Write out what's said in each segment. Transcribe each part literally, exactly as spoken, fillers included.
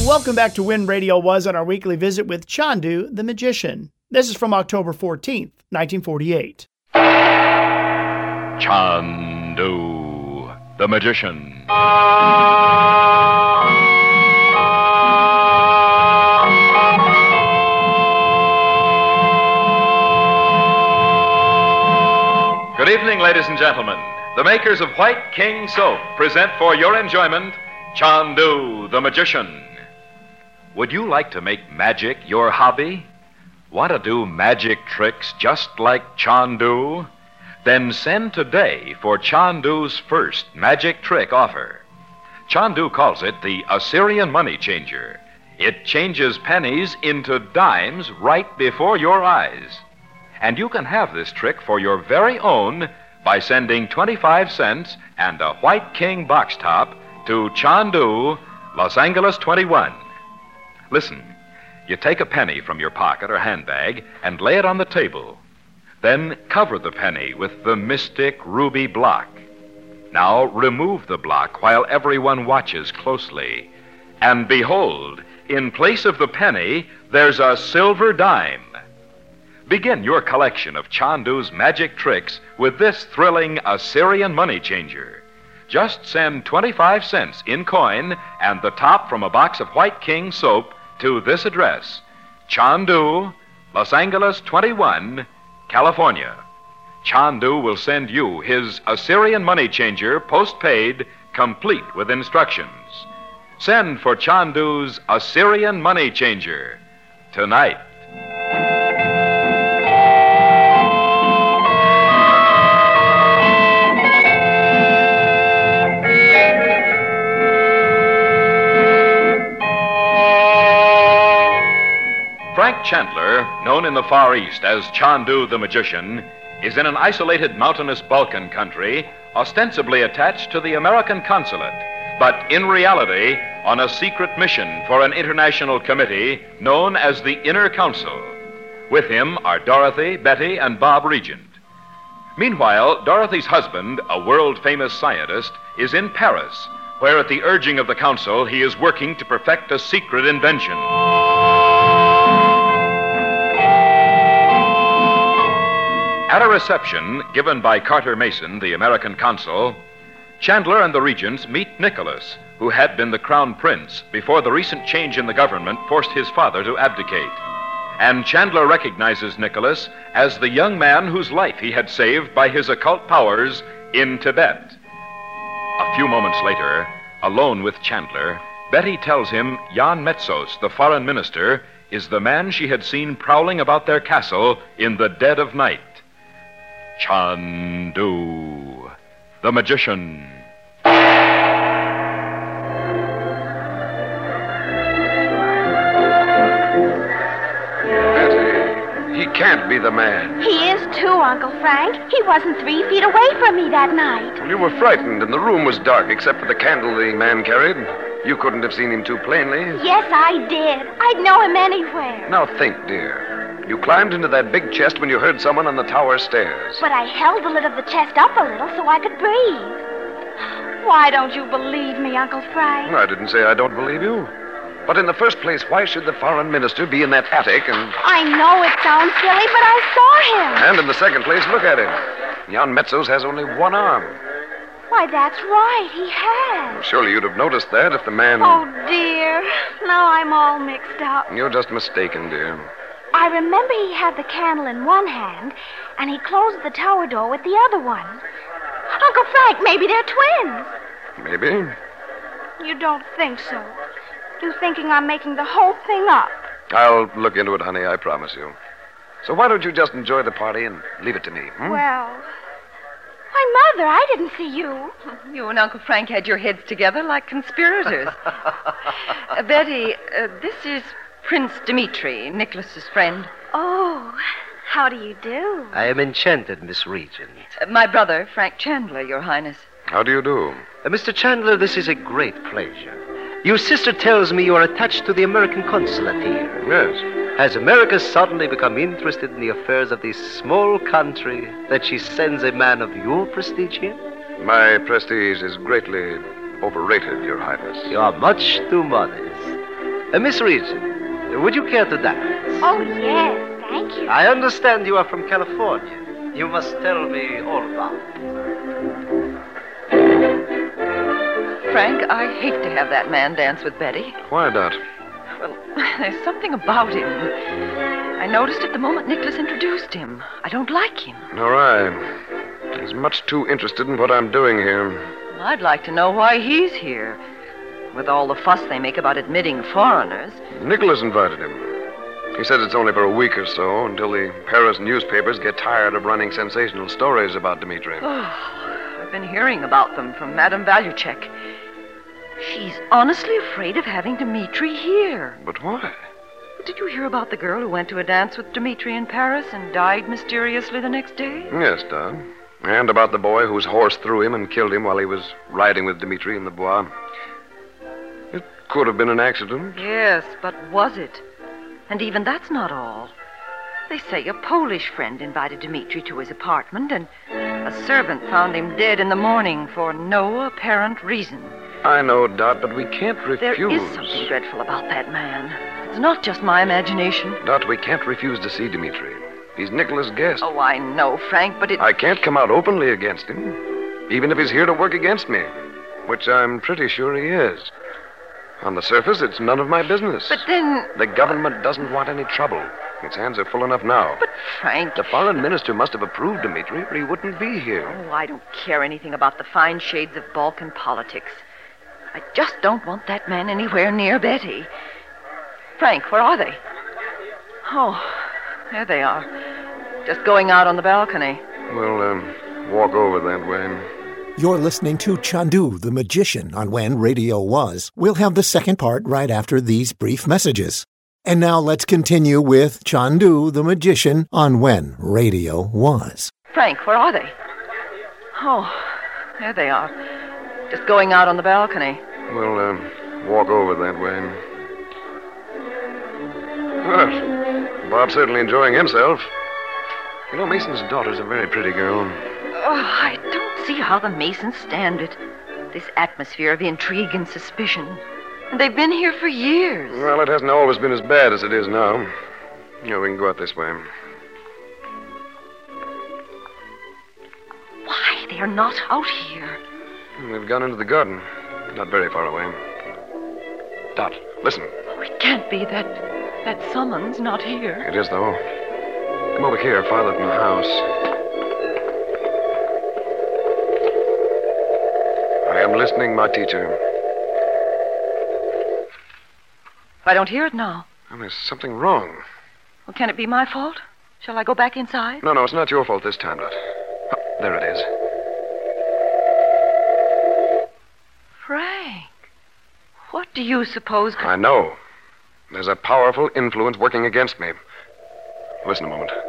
Welcome back to When Radio Was on our weekly visit with Chandu the Magician. This is from October fourteenth, nineteen forty-eight. Chandu the Magician. Good evening, ladies and gentlemen. The makers of White King Soap present for your enjoyment Chandu the Magician. Would you like to make magic your hobby? Want to do magic tricks just like Chandu? Then send today for Chandu's first magic trick offer. Chandu calls it the Assyrian Money Changer. It changes pennies into dimes right before your eyes. And you can have this trick for your very own by sending twenty-five cents and a White King box top to Chandu, Los Angeles twenty-one. Listen, you take a penny from your pocket or handbag and lay it on the table. Then cover the penny with the mystic ruby block. Now remove the block while everyone watches closely. And behold, in place of the penny, there's a silver dime. Begin your collection of Chandu's magic tricks with this thrilling Assyrian Money Changer. Just send twenty-five cents in coin and the top from a box of White King soap to this address, Chandu, Los Angeles twenty-one, California. Chandu will send you his Assyrian Money Changer postpaid, complete with instructions. Send for Chandu's Assyrian Money Changer tonight. Frank Chandler, known in the Far East as Chandu the Magician, is in an isolated mountainous Balkan country, ostensibly attached to the American consulate, but in reality on a secret mission for an international committee known as the Inner Council. With him are Dorothy, Betty, and Bob Regent. Meanwhile, Dorothy's husband, a world-famous scientist, is in Paris, where at the urging of the council he is working to perfect a secret invention. At a reception given by Carter Mason, the American consul, Chandler and the regents meet Nicholas, who had been the crown prince before the recent change in the government forced his father to abdicate. And Chandler recognizes Nicholas as the young man whose life he had saved by his occult powers in Tibet. A few moments later, alone with Chandler, Betty tells him Jan Metzos, the foreign minister, is the man she had seen prowling about their castle in the dead of night. Chandu the Magician. Betty, he can't be the man. He is too, Uncle Frank. He wasn't three feet away from me that night. You were frightened, and the room was dark except for the candle the man carried. You couldn't have seen him too plainly. Yes, I did. I'd know him anywhere. Now think, dear. You climbed into that big chest when you heard someone on the tower stairs. But I held the lid of the chest up a little so I could breathe. Why don't you believe me, Uncle Frank? I didn't say I don't believe you. But in the first place, why should the foreign minister be in that attic and... I know it sounds silly, but I saw him. And in the second place, look at him. Jan Metzos has only one arm. Why, that's right, he has. Well, surely you'd have noticed that if the man... Oh, dear. Now I'm all mixed up. You're just mistaken, dear. I remember he had the candle in one hand, and he closed the tower door with the other one. Uncle Frank, maybe they're twins. Maybe. You don't think so? You thinking I'm making the whole thing up? I'll look into it, honey, I promise you. So why don't you just enjoy the party and leave it to me, hmm? Well... Why, Mother, I didn't see you. You and Uncle Frank had your heads together like conspirators. uh, Betty, uh, this is Prince Dmitri, Nicholas's friend. Oh, how do you do? I am enchanted, Miss Regent. Uh, my brother, Frank Chandler, Your Highness. How do you do? Uh, Mister Chandler, this is a great pleasure. Your sister tells me you are attached to the American consulate here. Yes. Has America suddenly become interested in the affairs of this small country that she sends a man of your prestige here? My prestige is greatly overrated, Your Highness. You are much too modest. Uh, Miss Regent, would you care to dance? Oh, yes, thank you. I understand you are from California. You must tell me all about it. Frank, I hate to have that man dance with Betty. Why, Dot? Well, there's something about him. I noticed it the moment Nicholas introduced him. I don't like him. Nor I. He's much too interested in what I'm doing here. Well, I'd like to know why he's here. With all the fuss they make about admitting foreigners. Nicholas invited him. He said it's only for a week or so until the Paris newspapers get tired of running sensational stories about Dmitri. Oh, I've been hearing about them from Madame Valuchek. She's honestly afraid of having Dmitri here. But why? Did you hear about the girl who went to a dance with Dmitri in Paris and died mysteriously the next day? Yes, Dot. And about the boy whose horse threw him and killed him while he was riding with Dmitri in the Bois. It could have been an accident. Yes, but was it? And even that's not all. They say a Polish friend invited Dmitri to his apartment, and a servant found him dead in the morning for no apparent reason. I know, Dot, but we can't refuse. There is something dreadful about that man. It's not just my imagination. Dot, we can't refuse to see Dmitri. He's Nicholas' guest. Oh, I know, Frank, but it... I can't come out openly against him, even if he's here to work against me, which I'm pretty sure he is. On the surface, it's none of my business. But then... The government doesn't want any trouble. Its hands are full enough now. But, Frank... The foreign minister must have approved Dmitri, or he wouldn't be here. Oh, I don't care anything about the fine shades of Balkan politics. I just don't want that man anywhere near Betty. Frank, where are they? Oh, there they are. Just going out on the balcony. We'll, um, walk over that way. You're listening to Chandu, the Magician, on When Radio Was. We'll have the second part right after these brief messages. And now let's continue with Chandu, the Magician, on When Radio Was. Frank, where are they? Oh, there they are. Just going out on the balcony. We'll, um, walk over that way. Well, Bob's certainly enjoying himself. You know, Mason's daughter's a very pretty girl. Oh, I don't see how the Masons stand it. This atmosphere of intrigue and suspicion. And they've been here for years. Well, it hasn't always been as bad as it is now. You know, we can go out this way. Why, they're not out here. They've gone into the garden. Not very far away. Dot, listen. Oh, it can't be that that summons not here. It is, though. Come over here, farther from the house. I am listening, my teacher. I don't hear it now. Well, there's something wrong. Well, can it be my fault? Shall I go back inside? No, no, it's not your fault this time, Dot. Oh, there it is. Frank, what do you suppose... I know. There's a powerful influence working against me. Listen a moment.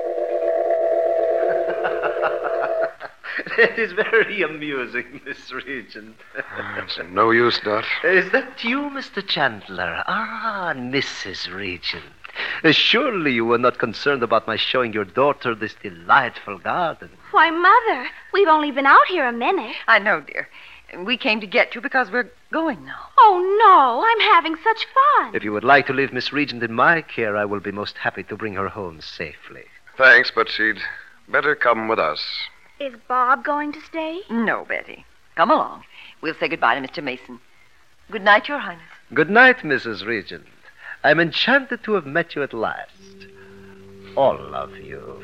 That is very amusing, Miss Regent. It's no use, Dot. Is that you, Mister Chandler? Ah, Missus Regent. Uh, surely you were not concerned about my showing your daughter this delightful garden. Why, Mother, we've only been out here a minute. I know, dear. We came to get you because we're going now. Oh, no, I'm having such fun. If you would like to leave Miss Regent in my care, I will be most happy to bring her home safely. Thanks, but she'd better come with us. Is Bob going to stay? No, Betty. Come along. We'll say goodbye to Mister Mason. Good night, Your Highness. Good night, Missus Regent. I'm enchanted to have met you at last. All of you.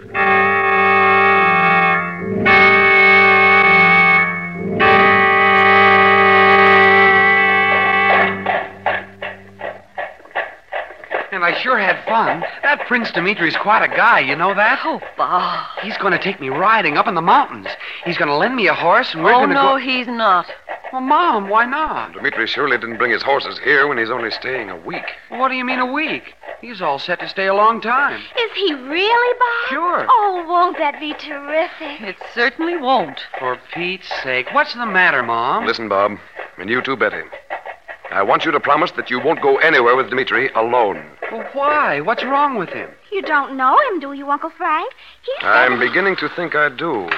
And I sure had fun. That Prince Dimitri's quite a guy, you know that? Oh, Bob. He's going to take me riding up in the mountains. He's going to lend me a horse, and we're oh, going to no, go... Oh, no, he's not. Well, Mom, why not? Dmitri surely didn't bring his horses here when he's only staying a week. Well, what do you mean a week? He's all set to stay a long time. Is he really, Bob? Sure. Oh, won't that be terrific? It certainly won't. For Pete's sake. What's the matter, Mom? Listen, Bob, and you too, Betty. I want you to promise that you won't go anywhere with Dmitri alone. Well, why? What's wrong with him? You don't know him, do you, Uncle Frank? He's... I'm beginning to think I do.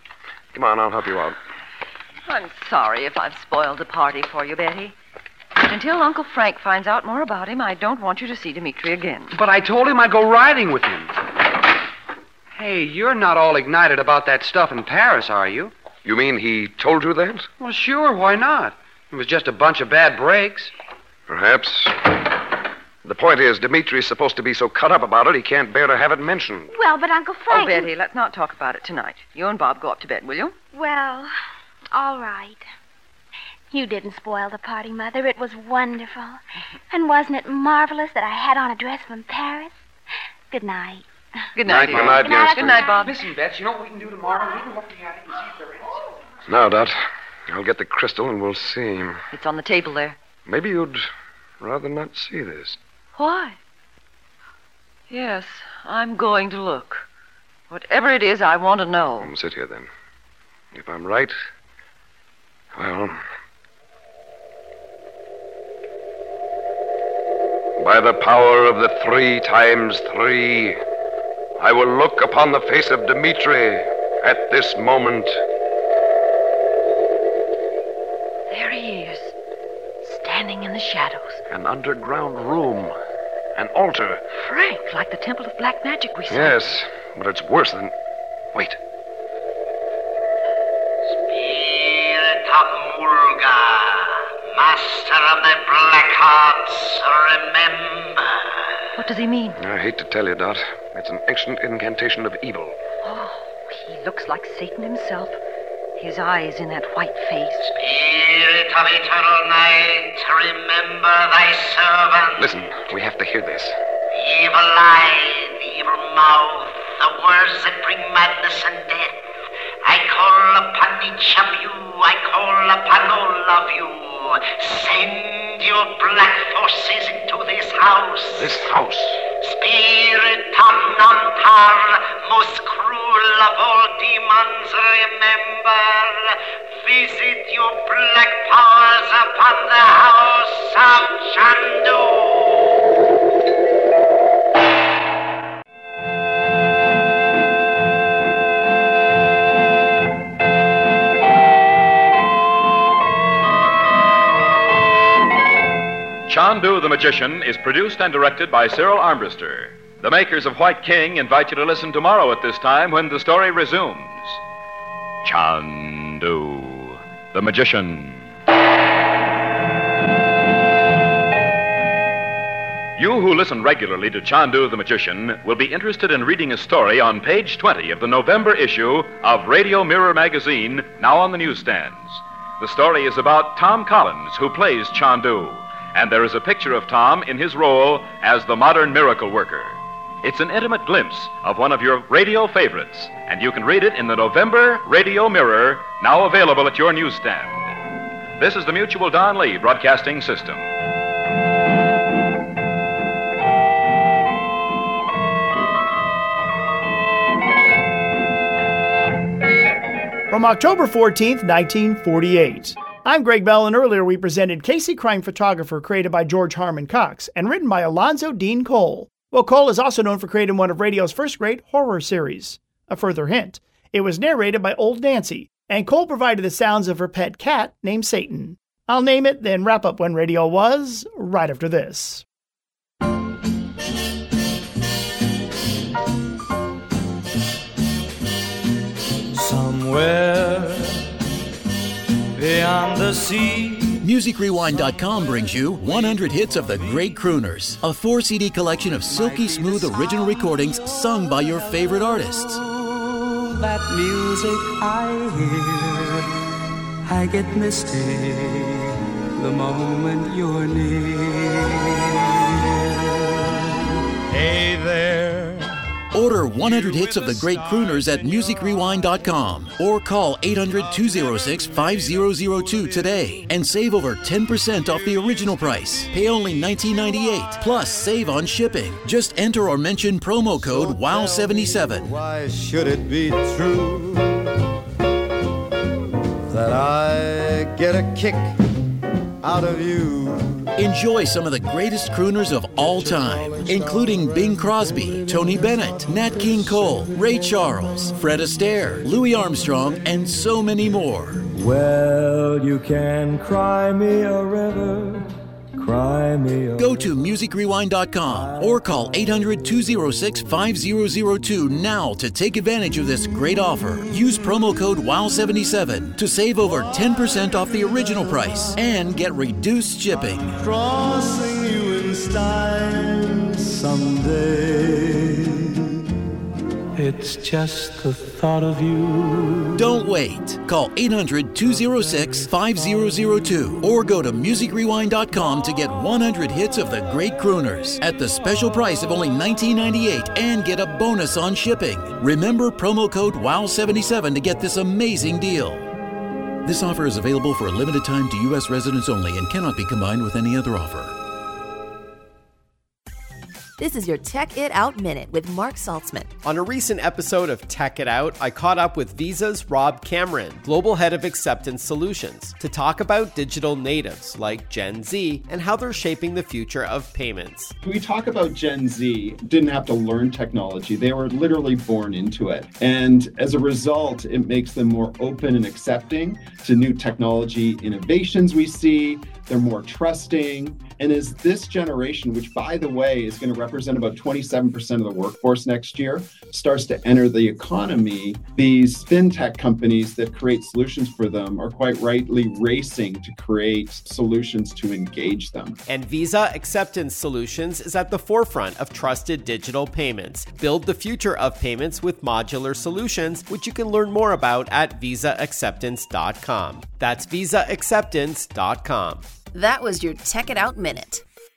Come on, I'll help you out. I'm sorry if I've spoiled the party for you, Betty. Until Uncle Frank finds out more about him, I don't want you to see Dimitri again. But I told him I'd go riding with him. Hey, you're not all ignited about that stuff in Paris, are you? You mean he told you that? Well, sure, why not? It was just a bunch of bad breaks. Perhaps. The point is, Dimitri's supposed to be so cut up about it, he can't bear to have it mentioned. Well, but Uncle Frank... Oh, Betty, let's not talk about it tonight. You and Bob go up to bed, will you? Well, all right. You didn't spoil the party, Mother. It was wonderful. And wasn't it marvelous that I had on a dress from Paris? Good night. Good night, Good night, Bob. youngster. Good night, Bob. Listen, Bets, you know what we can do tomorrow? We can look at it and see if there is. Now, Dot, I'll get the crystal and we'll see. It's on the table there. Maybe you'd rather not see this. Why? Yes, I'm going to look. Whatever it is, I want to know. Um, sit here, then. If I'm right, well... By the power of the three times three, I will look upon the face of Dimitri at this moment. There he is, standing in the shadows. An underground room. An altar. Frank, like the Temple of Black Magic we saw. Yes, but it's worse than... Wait. Spirit of Mulga, master of the black arts, remember. What does he mean? I hate to tell you, Dot. It's an ancient incantation of evil. Oh, he looks like Satan himself. His eyes in that white face. Spirit of eternal night, remember thy servant. Listen, we have to hear this. The evil eye, the evil mouth, the words that bring madness and death. I call upon each of you, I call upon all of you. Send your black forces into this house. This house? Spirit of Namtar, most cruel of all demons, remember. Visit your black powers upon the house of Chandu. Chandu the Magician is produced and directed by Cyril Armbruster. The makers of White King invite you to listen tomorrow at this time when the story resumes. Chandu the Magician. You who listen regularly to Chandu the Magician will be interested in reading a story on page twenty of the November issue of Radio Mirror magazine, now on the newsstands. The story is about Tom Collins, who plays Chandu. And there is a picture of Tom in his role as the modern miracle worker. It's an intimate glimpse of one of your radio favorites, and you can read it in the November Radio Mirror, now available at your newsstand. This is the Mutual Don Lee Broadcasting System. From October fourteenth, nineteen forty-eight. I'm Greg Bell, and earlier we presented Casey Crime Photographer, created by George Harmon Cox and written by Alonzo Dean Cole. Well, Cole is also known for creating one of radio's first great horror series. A further hint, it was narrated by Old Nancy, and Cole provided the sounds of her pet cat named Satan. I'll name it, then wrap up When Radio Was, right after this. Somewhere beyond the sea. Music Rewind dot com brings you one hundred hits of the great crooners, a four C D collection of silky smooth original recordings sung by your favorite artists. That music I hear, I get misty the moment you're near. Hey there. Order one hundred hits of the great crooners at Music Rewind dot com or call eight hundred, two oh six, five oh oh two today and save over ten percent off the original price. Pay only nineteen ninety-eight plus save on shipping. Just enter or mention promo code W O W seventy-seven. Why should it be true that I get a kick out of you? Enjoy some of the greatest crooners of all time, including Bing Crosby, Tony Bennett, Nat King Cole, Ray Charles, Fred Astaire, Louis Armstrong, and so many more. Well, you can cry me a river, cry me a Go to music rewind dot com or call eight hundred, two oh six, five oh oh two now to take advantage of this great offer. Use promo code W O W seventy-seven to save over ten percent off the original price and get reduced shipping. Crossing you in style someday. It's just the thought of you. Don't wait. Call eight hundred, two oh six, five oh oh two or go to music rewind dot com to get one hundred hits of the great crooners at the special price of only nineteen ninety-eight and get a bonus on shipping. Remember promo code W O W seventy-seven to get this amazing deal. This offer is available for a limited time to U S residents only and cannot be combined with any other offer. This is your Tech It Out Minute with Mark Saltzman. On a recent episode of Tech It Out, I caught up with Visa's Rob Cameron, Global Head of Acceptance Solutions, to talk about digital natives like Gen Z and how they're shaping the future of payments. We talk about Gen Z, didn't have to learn technology. They were literally born into it. And as a result, it makes them more open and accepting to new technology innovations we see. They're more trusting. And as this generation, which, by the way, is going to represent about twenty-seven percent of the workforce next year, starts to enter the economy, these fintech companies that create solutions for them are quite rightly racing to create solutions to engage them. And Visa Acceptance Solutions is at the forefront of trusted digital payments. Build the future of payments with modular solutions, which you can learn more about at visa acceptance dot com. That's visa acceptance dot com. That was your Tech It Out Minute.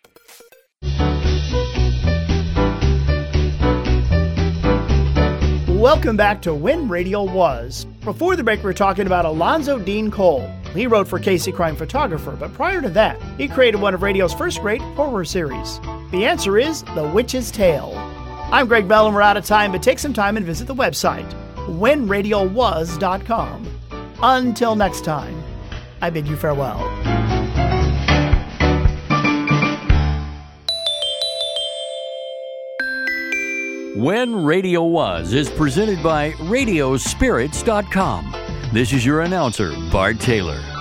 Welcome back to When Radio Was. Before the break, we were talking about Alonzo Dean Cole. He wrote for Casey Crime Photographer, but prior to that, he created one of radio's first great horror series. The answer is The Witch's Tale. I'm Greg Bell, and we're out of time, but take some time and visit the website, when radio was dot com. Until next time, I bid you farewell. When Radio Was is presented by radio spirits dot com. This is your announcer, Bart Taylor.